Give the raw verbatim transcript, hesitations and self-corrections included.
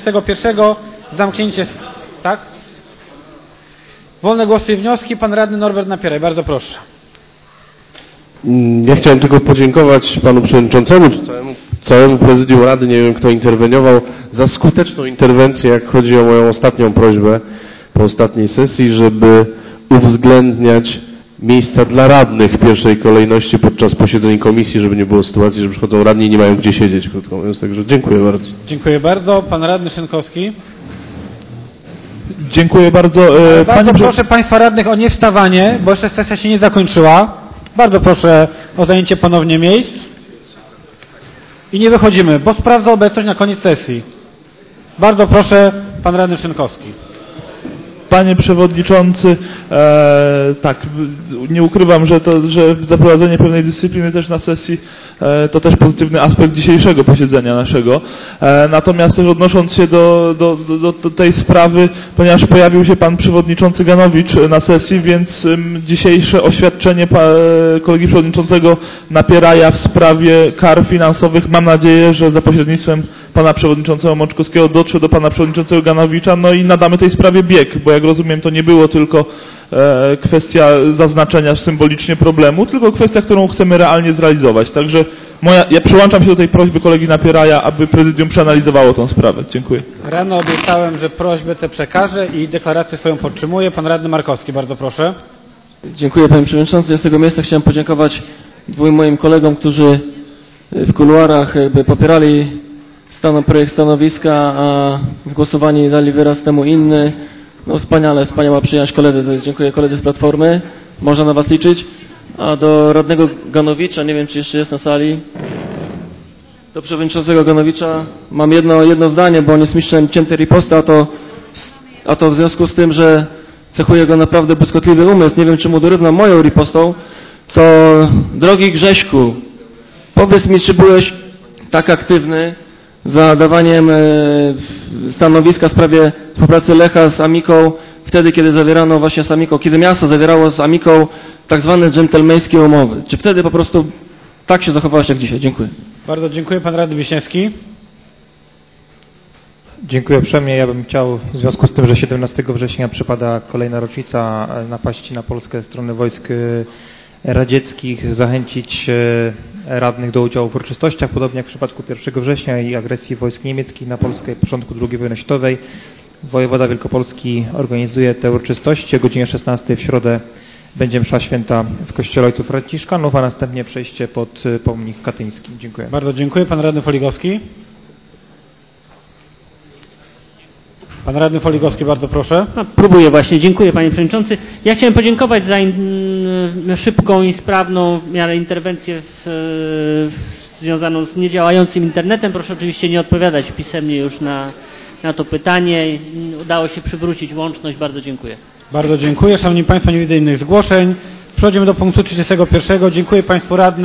trzydziestego pierwszego zamknięcie, tak? Wolne głosy i wnioski. Pan radny Norbert Napieraj, bardzo proszę. Ja chciałem tylko podziękować panu przewodniczącemu, czy całemu, całemu prezydium Rady, nie wiem kto interweniował, za skuteczną interwencję, jak chodzi o moją ostatnią prośbę po ostatniej sesji, żeby uwzględniać miejsca dla radnych w pierwszej kolejności podczas posiedzeń komisji, żeby nie było sytuacji, że przychodzą radni i nie mają gdzie siedzieć, krótko mówiąc. Także dziękuję bardzo. Dziękuję bardzo. Pan radny Szynkowski. Dziękuję bardzo. E, bardzo Panie... proszę państwa radnych o niewstawanie, bo jeszcze sesja się nie zakończyła. Bardzo proszę o zajęcie ponownie miejsc. I nie wychodzimy, bo sprawdzę obecność na koniec sesji. Bardzo proszę, pan radny Szynkowski. Panie Przewodniczący, e, tak, nie ukrywam, że, to, że zaprowadzenie pewnej dyscypliny też na sesji e, to też pozytywny aspekt dzisiejszego posiedzenia naszego. E, natomiast też odnosząc się do, do, do, do tej sprawy, ponieważ pojawił się Pan Przewodniczący Ganowicz na sesji, więc um, dzisiejsze oświadczenie pa, kolegi Przewodniczącego Napieraja w sprawie kar finansowych, mam nadzieję, że za pośrednictwem Pana Przewodniczącego Mączkowskiego dotrze do Pana Przewodniczącego Ganowicza, no i nadamy tej sprawie bieg, bo jak rozumiem, to nie było tylko e, kwestia zaznaczenia symbolicznie problemu, tylko kwestia, którą chcemy realnie zrealizować. Także moja, ja przyłączam się do tej prośby kolegi Napieraja, aby prezydium przeanalizowało tę sprawę. Dziękuję. Rano obiecałem, że prośbę tę przekażę i deklarację swoją podtrzymuję. Pan radny Markowski, bardzo proszę. Dziękuję panie przewodniczący. Ja z tego miejsca chciałem podziękować dwóm moim kolegom, którzy w kuluarach jakby popierali stan, projekt stanowiska, a w głosowaniu dali wyraz temu inny. No wspaniale, wspaniała przyjemność koledzy, to jest, dziękuję koledzy z Platformy, można na was liczyć. A do radnego Ganowicza, nie wiem czy jeszcze jest na sali, do przewodniczącego Ganowicza mam jedno, jedno zdanie, bo on jest mistrzem ciętej riposty, a to, a to w związku z tym, że cechuje go naprawdę błyskotliwy umysł, nie wiem czy mu dorówna moją ripostą, to drogi Grześku, powiedz mi, czy byłeś tak aktywny za dawaniem stanowiska w sprawie współpracy Lecha z Amiką, wtedy kiedy zawierano właśnie z Amiką, kiedy miasto zawierało z Amiką tak zwane dżentelmeńskie umowy. Czy wtedy po prostu tak się zachowałeś jak dzisiaj? Dziękuję. Bardzo dziękuję. Pan radny Wiśniewski. Dziękuję uprzejmie. Ja bym chciał w związku z tym, że siedemnastego września przypada kolejna rocznica napaści na Polskę ze strony wojsk radzieckich, zachęcić radnych do udziału w uroczystościach, podobnie jak w przypadku pierwszego września i agresji wojsk niemieckich na Polskę i początku drugiej wojny światowej. Wojewoda Wielkopolski organizuje te uroczystości. O godzinie szesnastej w środę będzie msza święta w kościele ojców Franciszkanów, a następnie przejście pod pomnik katyński. Dziękuję. Bardzo dziękuję. Pan radny Foligowski. Pan radny Foligowski, bardzo proszę. No, próbuję właśnie. Dziękuję panie przewodniczący. Ja chciałem podziękować za in, szybką i sprawną w miarę interwencję w, w, związaną z niedziałającym internetem. Proszę oczywiście nie odpowiadać pisemnie już na, na to pytanie. Udało się przywrócić łączność. Bardzo dziękuję. Bardzo dziękuję. Szanowni Państwo, nie widzę innych zgłoszeń. Przechodzimy do punktu trzydziestego pierwszego. Dziękuję Państwu radnym.